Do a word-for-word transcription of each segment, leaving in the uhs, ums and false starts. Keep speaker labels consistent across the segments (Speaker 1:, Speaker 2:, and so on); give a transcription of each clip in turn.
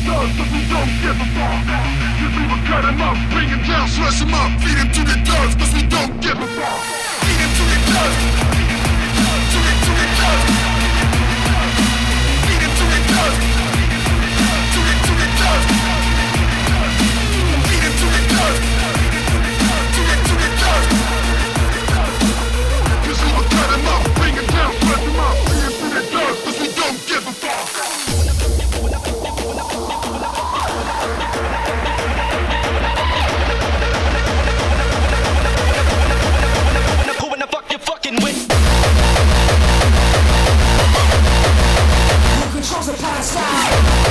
Speaker 1: does, cause we don't give a fuck. Cause we will cut him up, bring him down, slush him up, feed him to the dogs, cause we don't give a fuck. Feed him to the dogs. To the, to the dogs. Feed him to the dogs. To the, to the dogs. Feed him to the dogs. To the, to the dogs. Cause we will cut him up, bring him down, slush him up, feed him to the dogs, cause we don't give a fuck.
Speaker 2: Fucking with who controls the past now?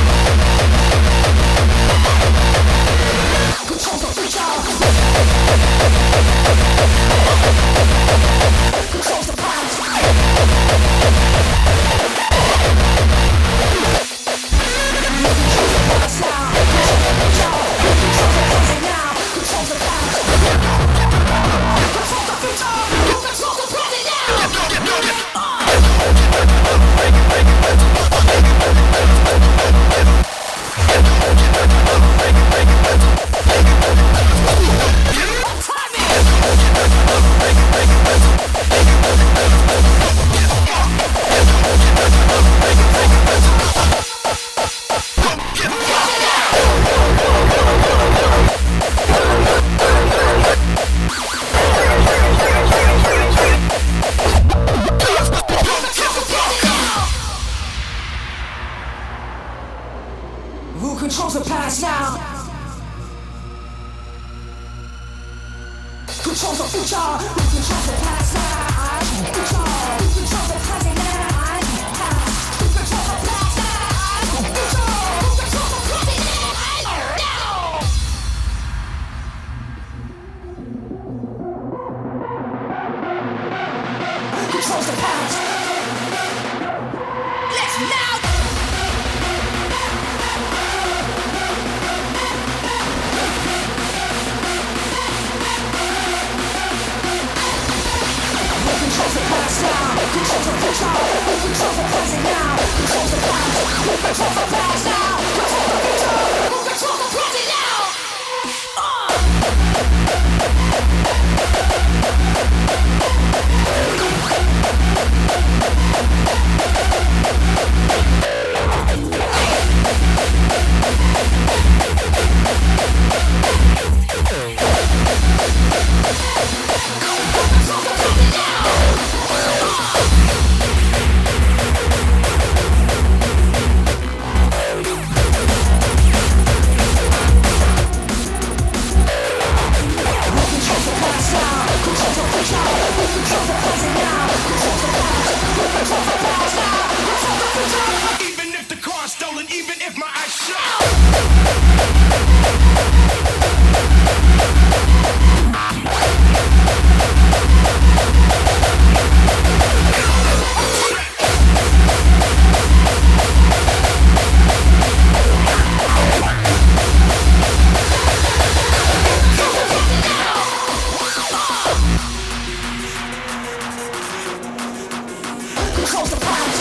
Speaker 2: Controls the future. Controls the past. Who controls the past now? Controls the future. Who controls the past now? Future. Who controls the present now? Who controls the past now? Future. Who controls the present now? Who controls the past? Let's now. Controls the past now, controls the future, who controls the present now, controls the past, who controls the past now, controls the future, who controls the present now. Even if the car's stolen, even if my eyes shut. Controls the past.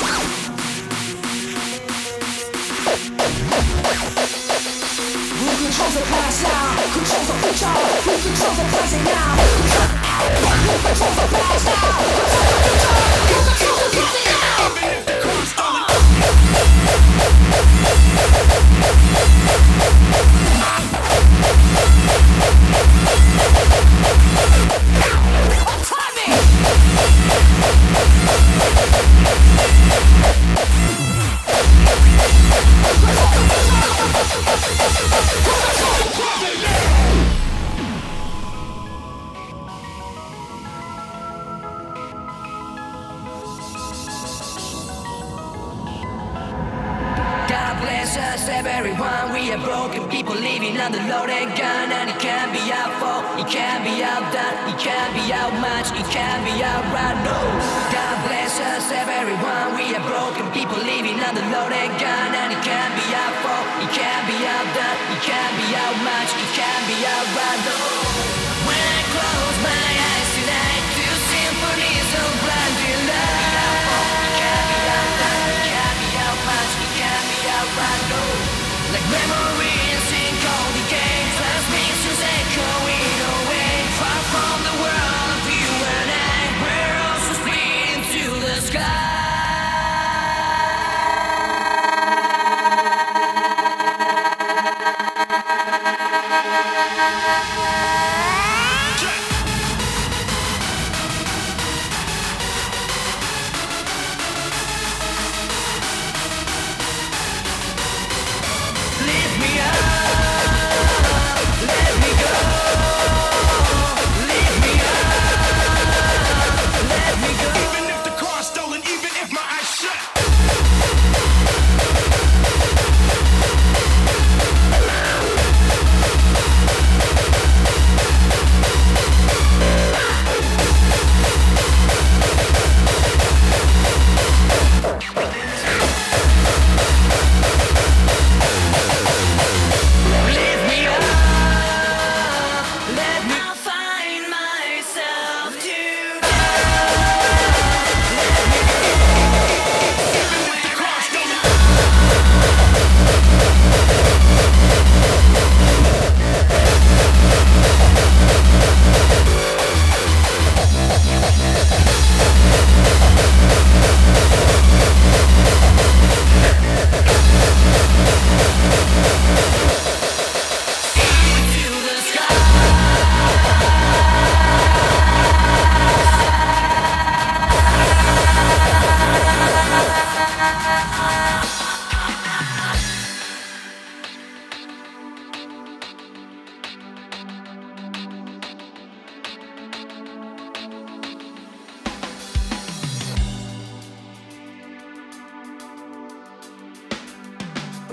Speaker 2: Who controls the past now? Controls the future. Who controls the present now? Who controls the past now? Controls the future. Who controls the present now? Even if the car's stolen. God bless us, everyone. We are broken people living on the loaded gun, and it can't be our fault, it can't be outdone, it can't be outmatched, it can't be outrun. No. God bless us, everyone. We are broken people living on the loaded gun, and it can't be our fault, it can't be outdone, it can't be outmatched, it can't be outrun. No. When I close my eyes tonight to symphonies of blinding light. Like memories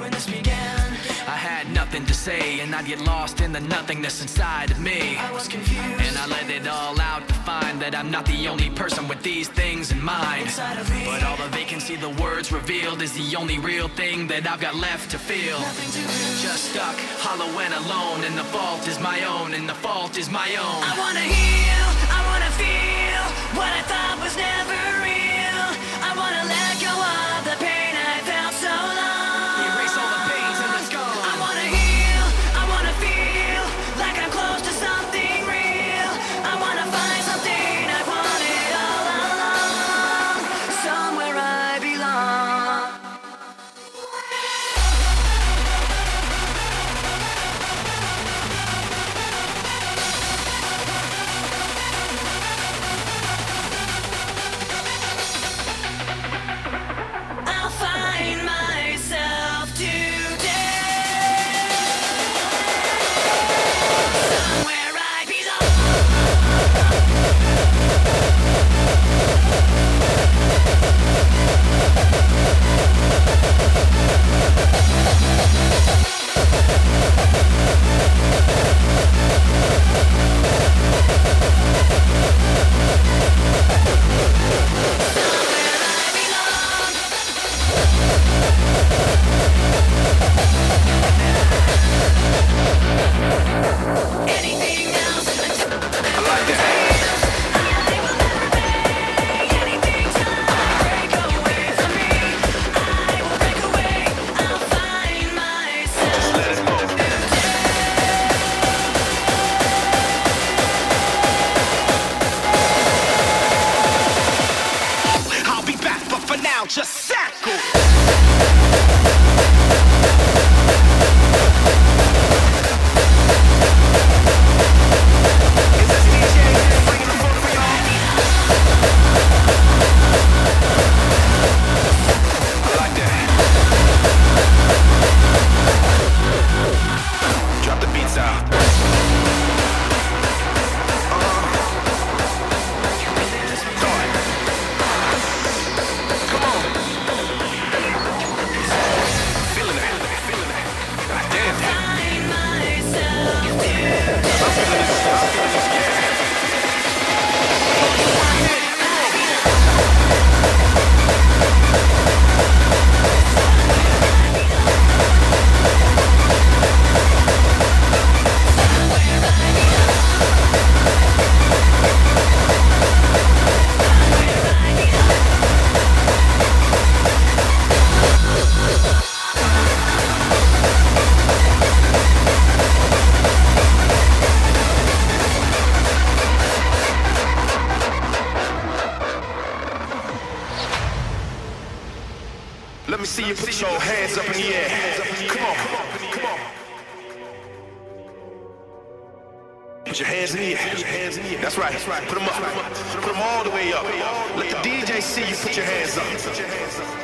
Speaker 2: when this began. I had nothing to say, and I'd get lost in the nothingness inside of me. I was confused, and I let it all out to find that I'm not the only person with these things in mind. Inside of me. But all the vacancy the words revealed is the only real thing that I've got left to feel. Nothing to lose. Just stuck, hollow and alone, and the fault is my own, and the fault is my own. I wanna heal, I wanna feel what I thought was never real. I wanna let go of the pain I felt so long. Erase all the pains and the scars. I wanna heal, I wanna feel like I'm close to something real. I wanna find something I wanted all along, somewhere I belong. I'll find myself today, somewhere I belong. Anything else until
Speaker 1: I like that.
Speaker 2: I will never pay anything till I break away from me. I will break away. I'll find myself
Speaker 1: Just let it go.
Speaker 3: I'll be back, but for now, just sackle. Is this D J bringing the funk for y'all?
Speaker 1: I like that. Drop the beats out. Come on. Feeling it. Feeling it. God damn.
Speaker 2: find myself today.
Speaker 1: I'm feeling this. I'm feeling this. Yeah. Let me see you put your hands up in the air. Come on. Come on. Put your hands in the air. That's right. Put them up. Put them all the way up. Let the D J see you put your hands up.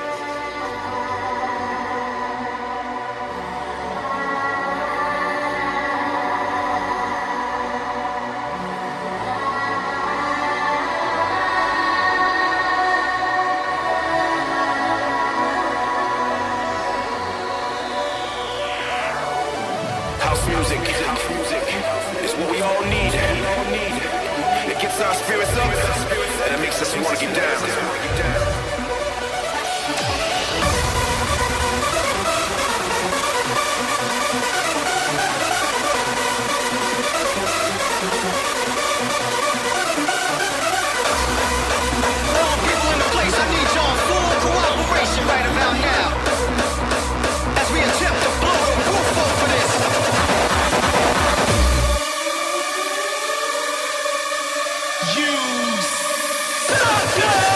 Speaker 1: House music is what we all need. It gets our spirits up, and it makes us want to get down.
Speaker 3: All people in the place, I need y'all full cooperation right about now, as we attempt to blow the roof off of this. You sucker!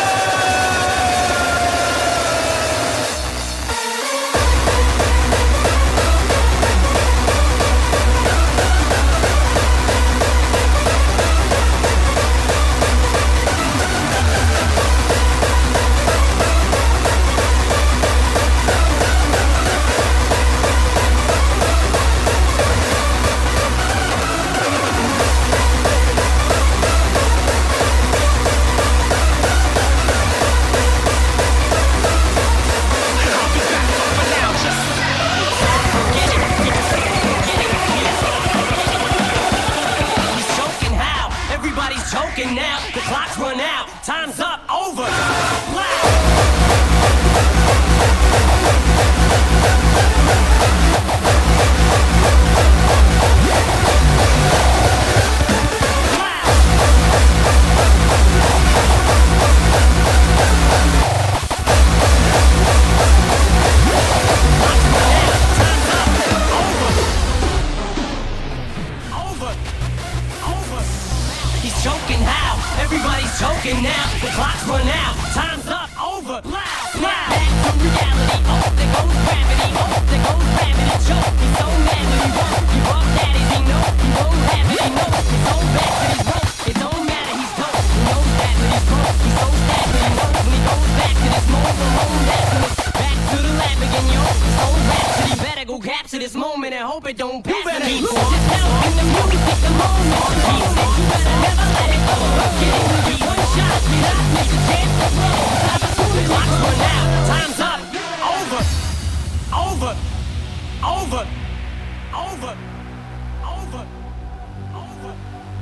Speaker 2: smile. Back to reality. Oh, there goes gravity. Oh, there goes gravity. Joe, he's so mad when he won't give up. Daddy, he know he won't have it. He knows he's so bad that he's broke. It don't matter, he's dope. He knows that when he's broke. He's so sad when he knows when he goes back to this mobile home. That's when it's back to the lab again, yo. His whole rhapsody better go capture this moment and hope it don't pass. You better keep on yourself in the music, the moment. Keep on, you better never let it go. Get it, we get one shot. Get up, make a chance to blow. Opportunity, watch one now. Time's up. Over. Over. Over. Over. Over. Over.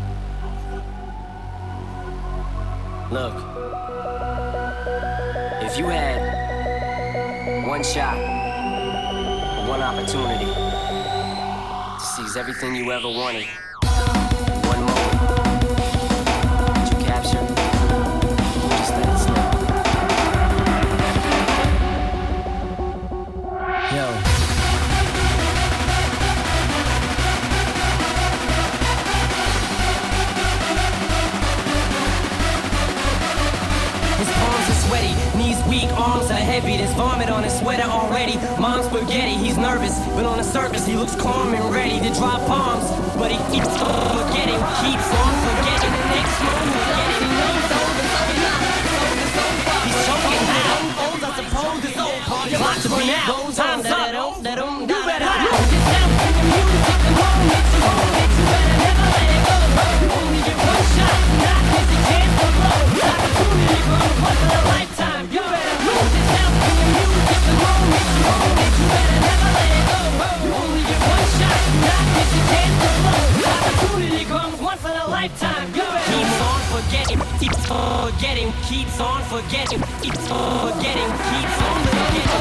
Speaker 2: Look, if you had one shot, one opportunity to seize everything you ever wanted, one moment, did you capture? Just let it slip. Yo. Sweaty, knees weak, arms are heavy. There's vomit on his sweater already. Mom's spaghetti, he's nervous, but on the surface he looks calm and ready to drop bombs. But he keeps on forgetting, keeps on forgetting. The next moment, forgetting. He knows over, so he's not. He's choking how? I suppose it's over. Clock's run out, time's up. You better lose yourself in the music. The moment you hold it, you better never let it go. You only get one shot, not miss a chance to blow. Opportunity comes once in a lifetime. You better lose yourself in the music. The moment you hold it, you better never let it go. You only get one shot, not miss a chance to blow. Opportunity comes once in a lifetime. You better keeps on forgetting, keeps on forgetting, keeps on forgetting, keeps on forgetting, keeps on forgetting.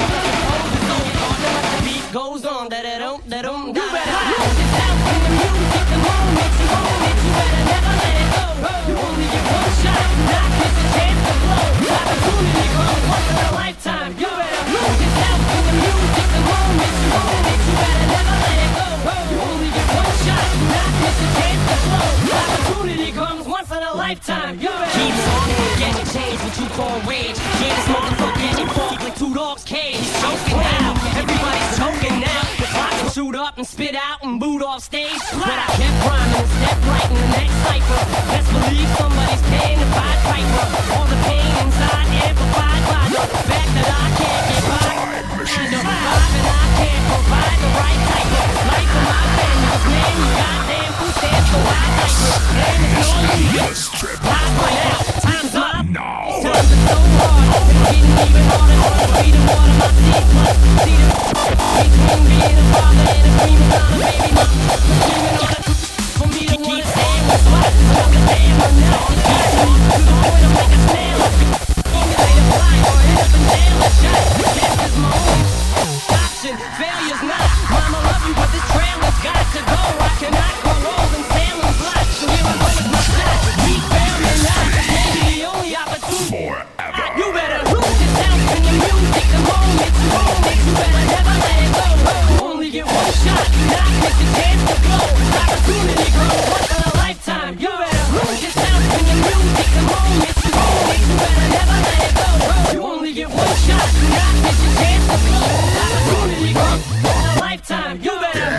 Speaker 2: The beat goes on, da da dum da dum. You better lose yourself in the music. The moment you hold it, you better never let it go. You only get one shot, not miss a chance to blow. Opportunity comes once in a lifetime. You better lose yourself in the music. The moment you hold it, you better never let it go. You only get one shot, not miss a chance to blow. Opportunity comes once in a lifetime. You better keeps on forgetting, change what you call rage. Yeah, this motherfucker ain't fuck like two dogs cage. He's choking now, everybody's choking now. The clock can shoot up and spit out and boot off stage. But I kept rhyming and stepped right in the next cipher. Best believe somebody's paying the Pied Piper. All the pain inside amplified by the fact that I can't get by. Kind of vibe and I can't provide the right type of life for my family. Cause man, you goddamn who stands for wide diaper. Name is no use. Live right now, time's up. Times are so hard, it's getting even harder. Feed the water, my seeds must see the between being a father and a dreaming on a baby mom. Dreaming on a for me to keep saying what's what. Another day of my now. Keep on to the point I'm like a snail. Emulate a fly or hit up and nail a shot. Death is my only option. Failure's not. Mama love you, but this trail has got to go. I cannot grow old and sail and fly. So here I go with my shot. Keep failing not. Maybe the only opportunity.
Speaker 1: Forever.
Speaker 2: You better lose yourself in the music. The moment you hold it, you better never let it go. You only get one shot, not miss a chance to blow. Opportunity comes once in a lifetime. You better lose yourself in the music. The moment you hold it, you better never let it go. You only get one shot, not miss a chance to blow. Opportunity comes once in a lifetime. You better.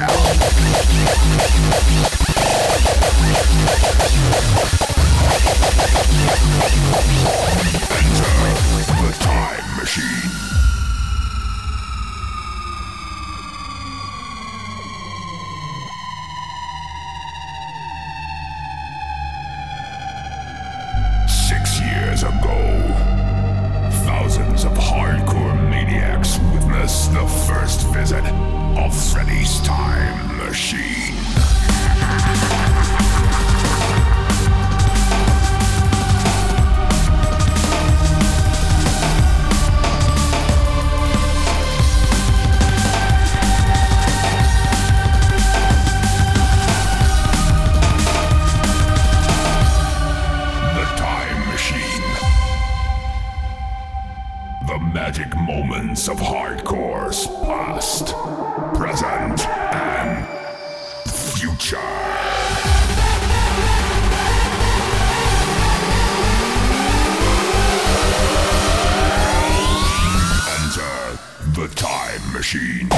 Speaker 1: Enter the time machine. Six years ago, thousands of hardcore maniacs witnessed the first visit of Freddy's time machine. Magic moments of hardcore's past, present, and future. The Time Machine.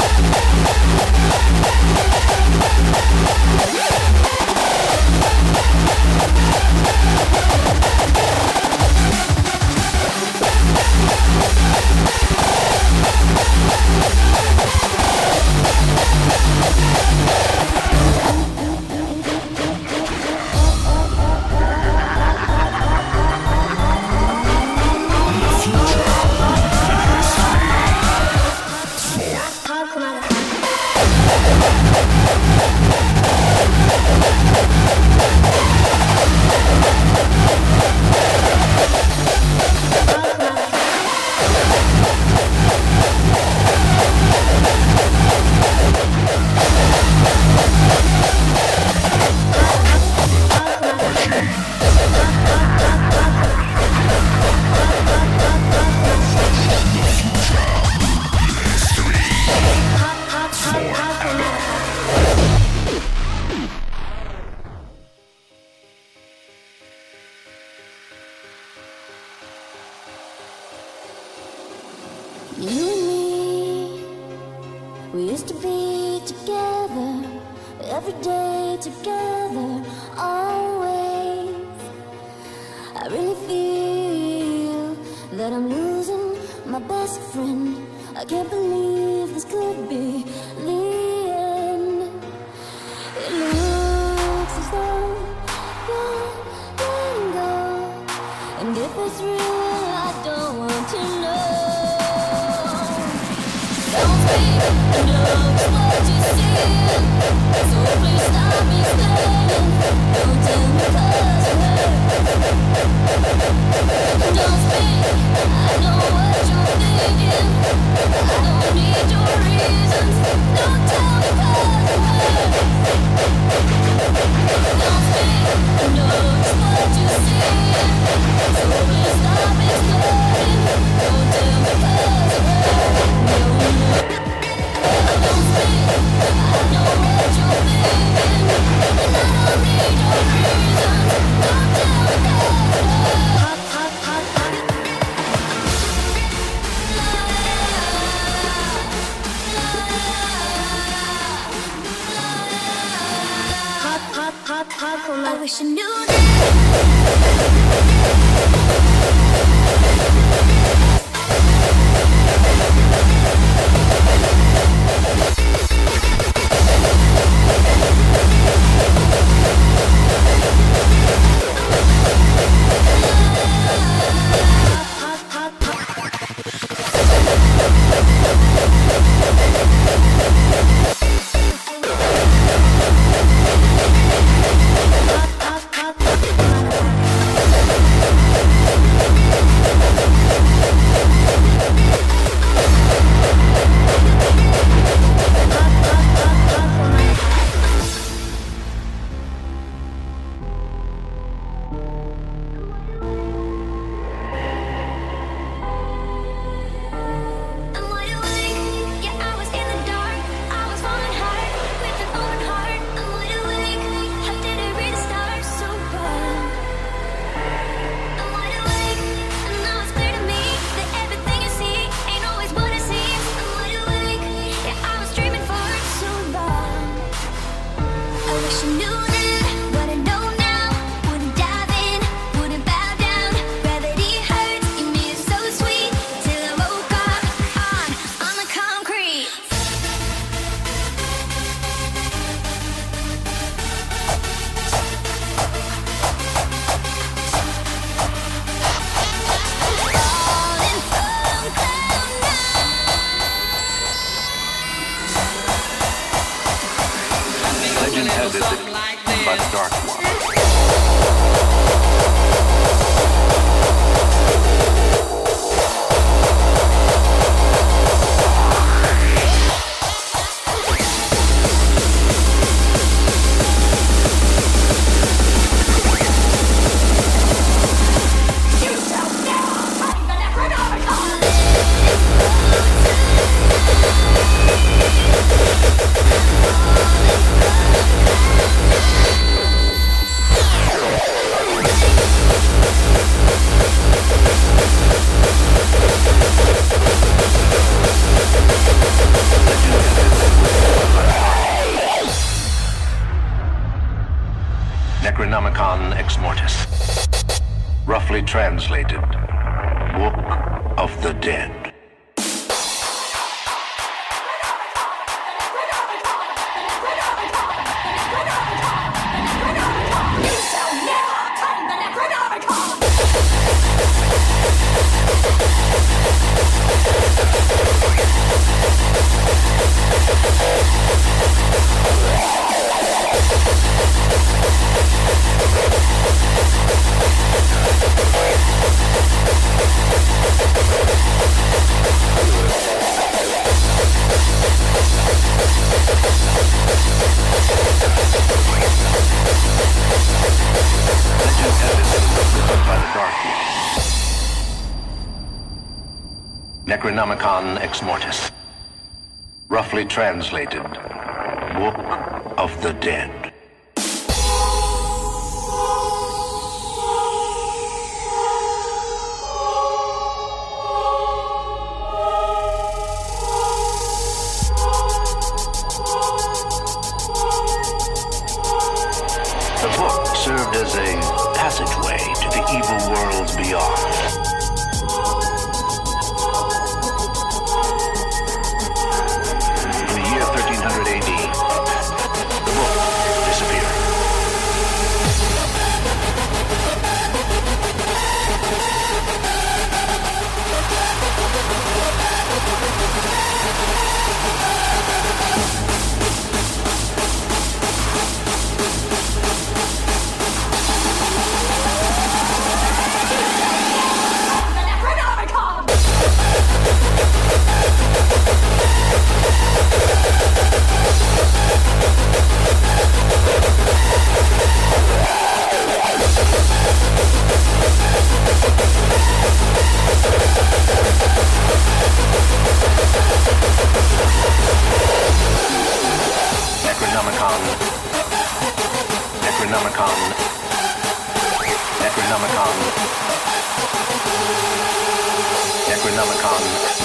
Speaker 4: I wish I knew that.
Speaker 5: Necronomicon Ex Mortis. Roughly translated, Book of the Dead. Necronomicon Ex Mortis. Roughly translated, Book of the Dead. The book served as a passageway to the evil worlds beyond. thirteen hundred A D, the book disappeared. Necronomicon, Necronomicon, Necronomicon, Necronomicon.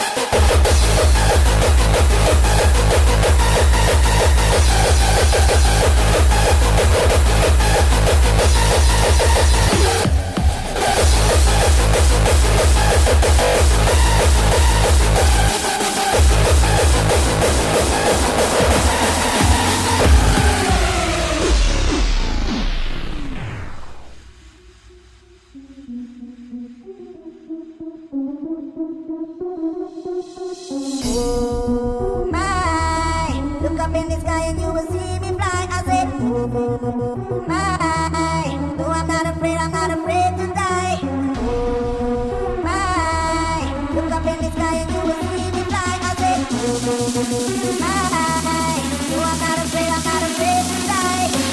Speaker 6: Oh my, look up in the sky and you will see me fly. I said, oh my, no, I'm not afraid, I'm not afraid to die. Oh my, look up in the sky and you will see me fly. I said, oh my, no, I'm not afraid, I'm not afraid to die.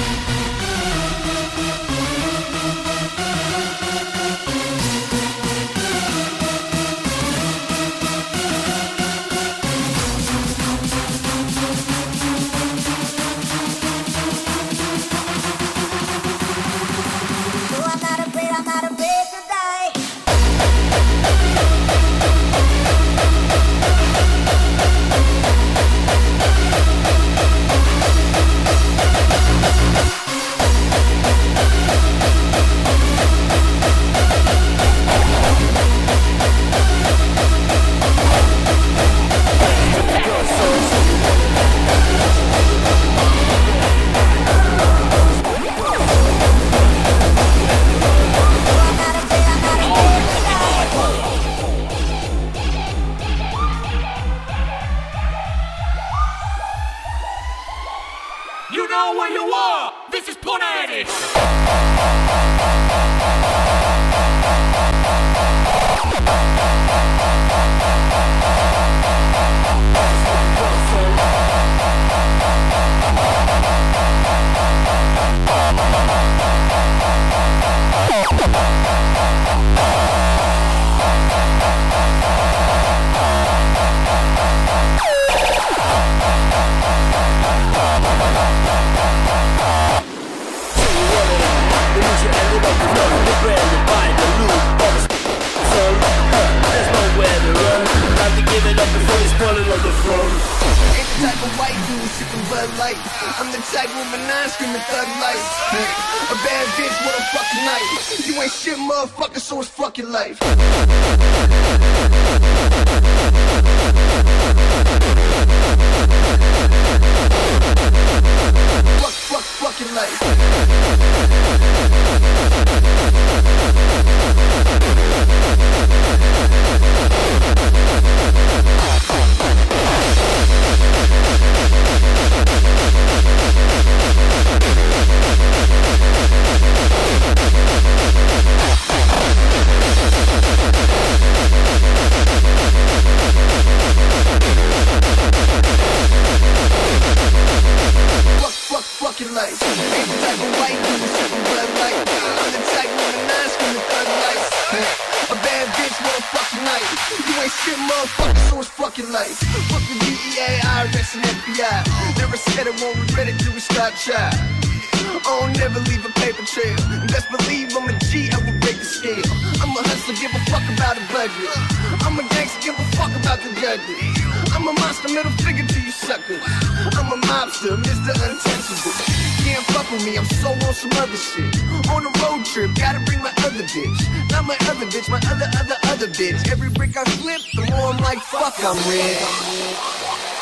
Speaker 7: You know where you are! This is Punani!
Speaker 8: Branded
Speaker 3: life. I'm the type with a nine screaming thug life. A bad bitch with a fucking knife. You ain't shit, motherfucker, so it's fucking life. Fuck, fuck, fucking life. Fucking life. Ain't the type of white dude sipping blood light. I'm the type with a nine screaming thug life. A bad bitch with a fucking knife. You ain't shit, motherfucker, so it's fucking life. Fuck the D E A, I R S, and F B I. Never said it, won't regret it till we stop try. I don't never leave a paper trail. And best believe I'm a G, I will break the scale. I'm a hustler, give a fuck about a budget. I'm a gangster, give a fuck about the judges. I'm a monster, middle figure to you suckers. I'm a mobster, Mister Untouchable. Can't fuck with me, I'm so on some other shit. On a road trip, gotta bring my other bitch. Not my other bitch, my other, other, other bitch. Every brick I flip, the more I'm like, fuck, I'm red.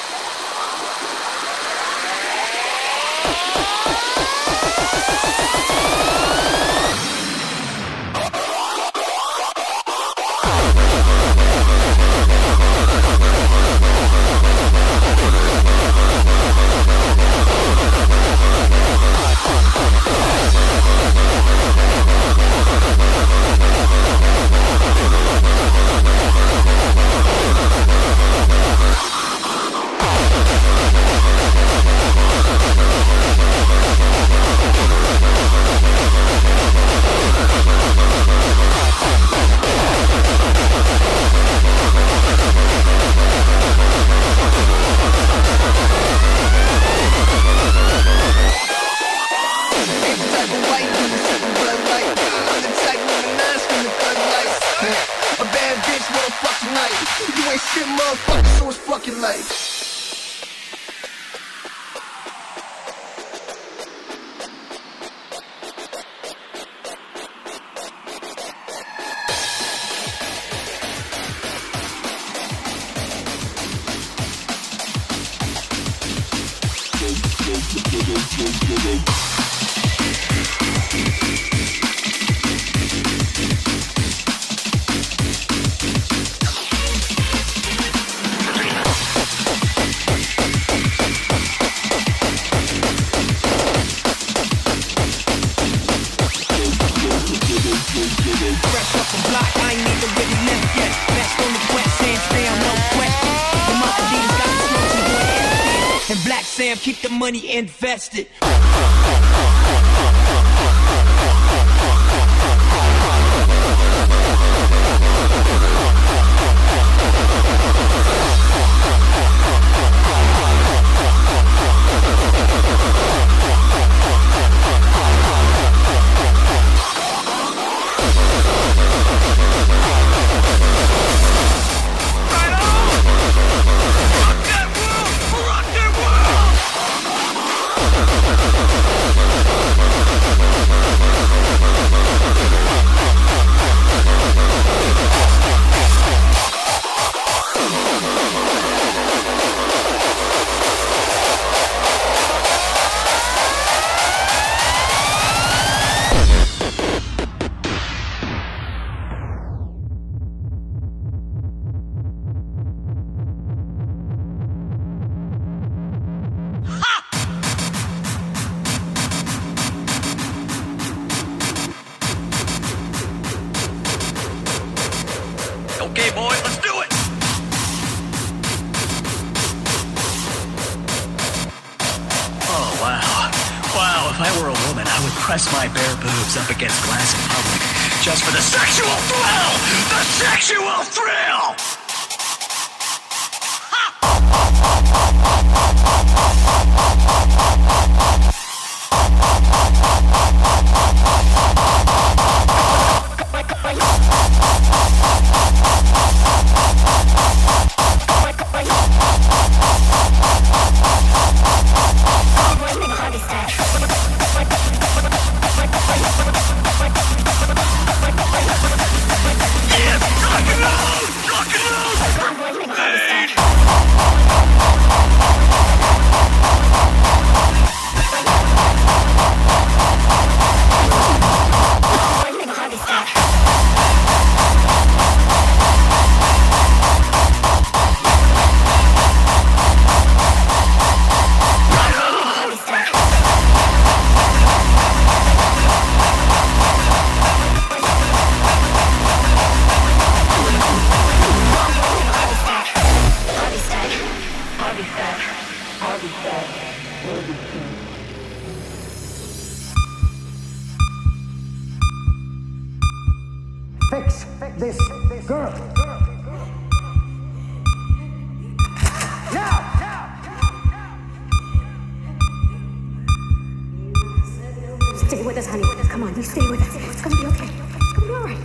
Speaker 3: Keep the money invested.
Speaker 7: Okay, boys, let's do it! Oh, wow. Wow, if I were a woman, I would press my bare boobs up against glass in public just for the sexual thrill! The sexual thrill!
Speaker 6: You stay with us. It's gonna be okay. It's gonna be alright.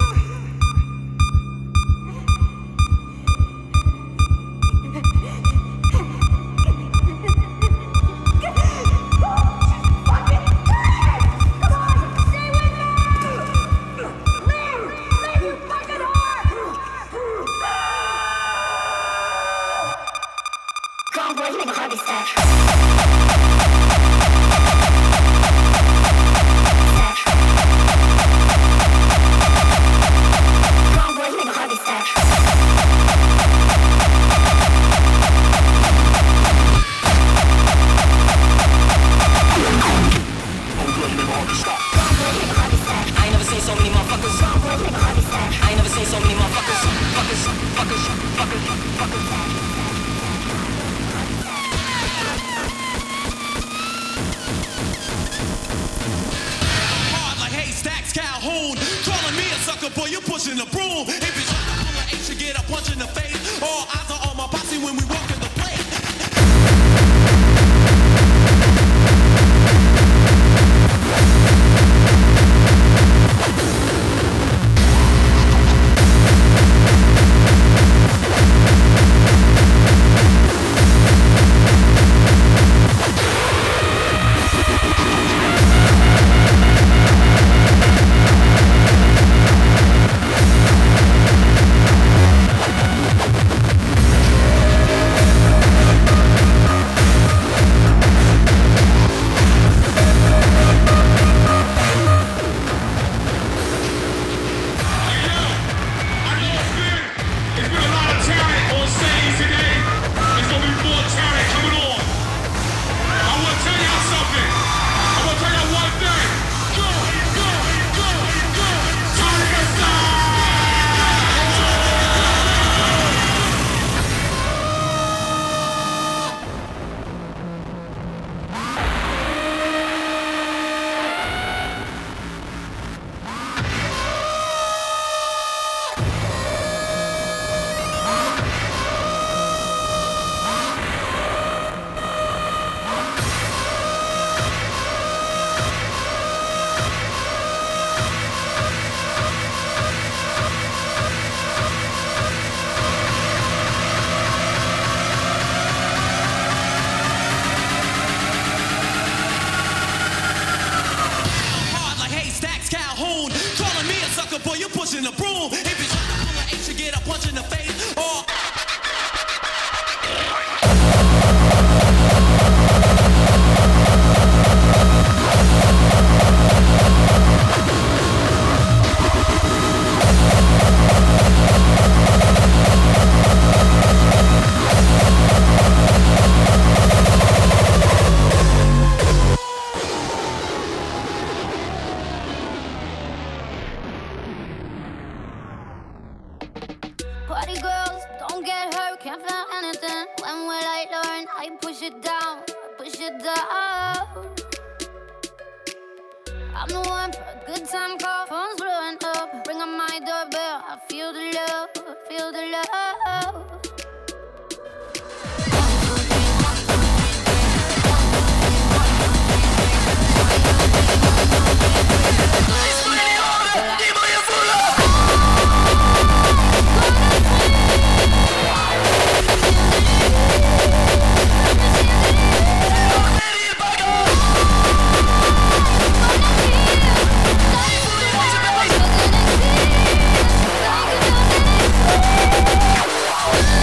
Speaker 8: Yeah.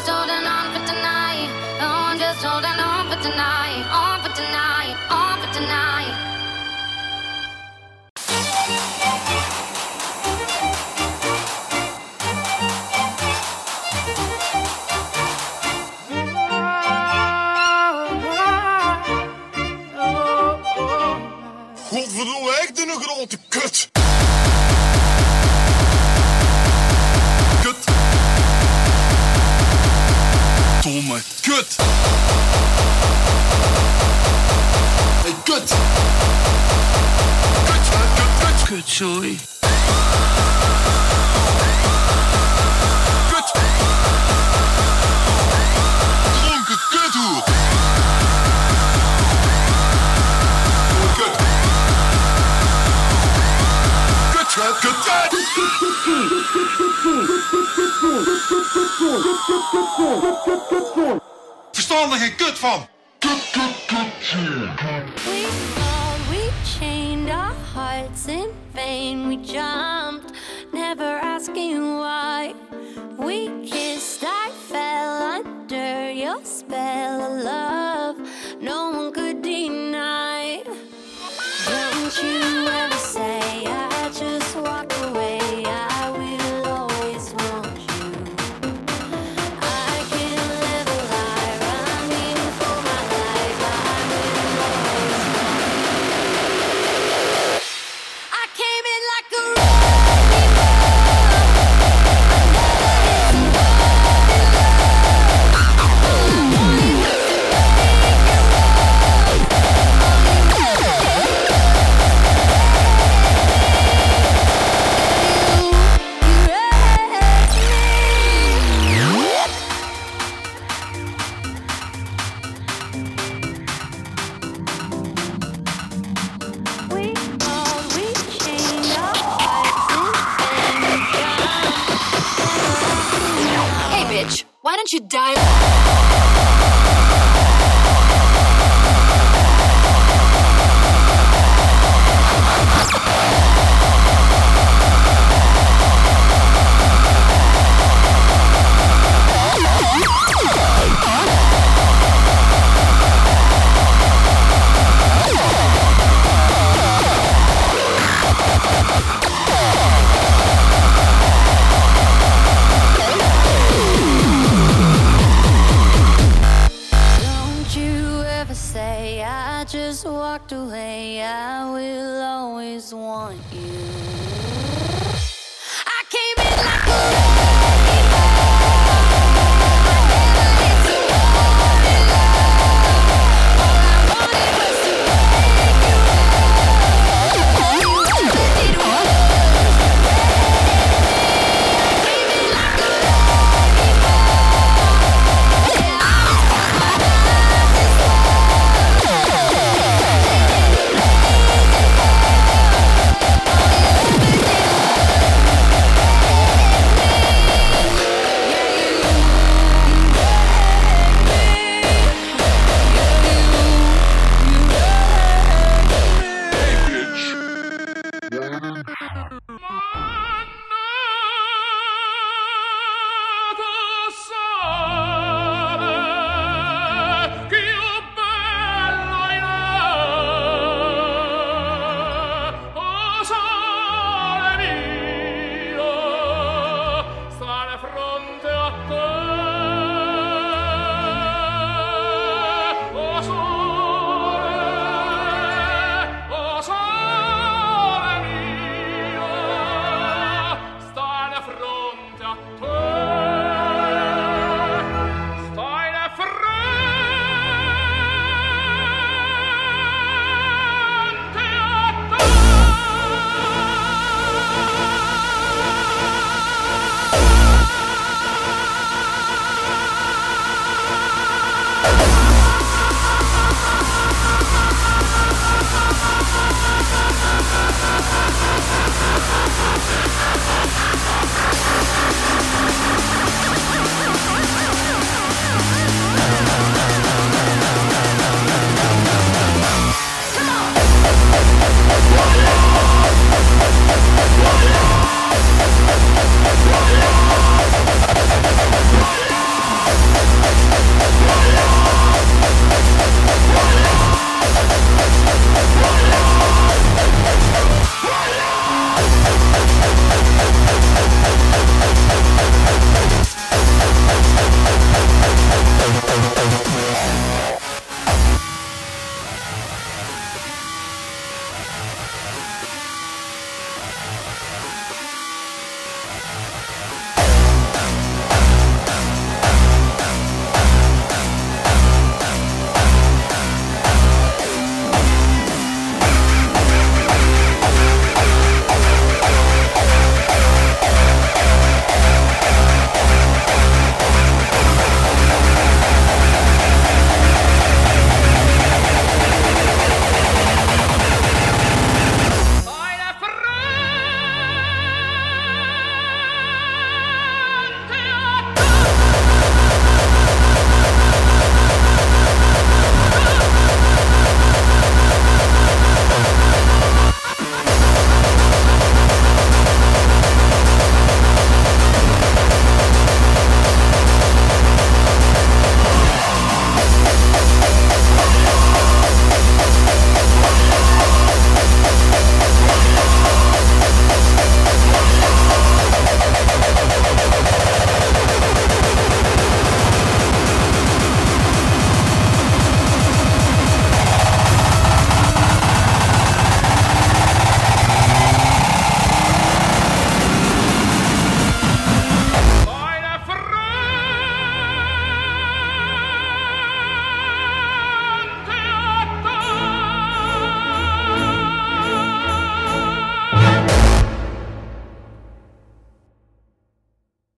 Speaker 4: just holding on for tonight. Oh, I'm just holding on for tonight. On for tonight. On for tonight.
Speaker 1: Godverdomme, ik doe een grote kut. Kut. Domme kut. Hey, kut. Kut, kut, kut. Kut, sorry. Kut. Dronken kuthoer. Kut. Kut, kut, kut. Verstaan er geen kut van. Kut, kut, kut.
Speaker 4: We fall, we chained our hearts in vain. We jumped, never asking why. We kissed, I fell under your spell of love. No one could deny. Don't you ever say I just walked away. I will always want you. I can live a lie, running for my life. I will always want you. I came in like a wrecking
Speaker 8: Why don't you die?
Speaker 4: I just walked away. I will always want you. I came in like a wrecking ball. I never did so fall in love. All I wanted was to make you love. All you ever did was I came in like a wrecking ball. Yeah, I was caught my eyes as well.
Speaker 1: We'll be right back.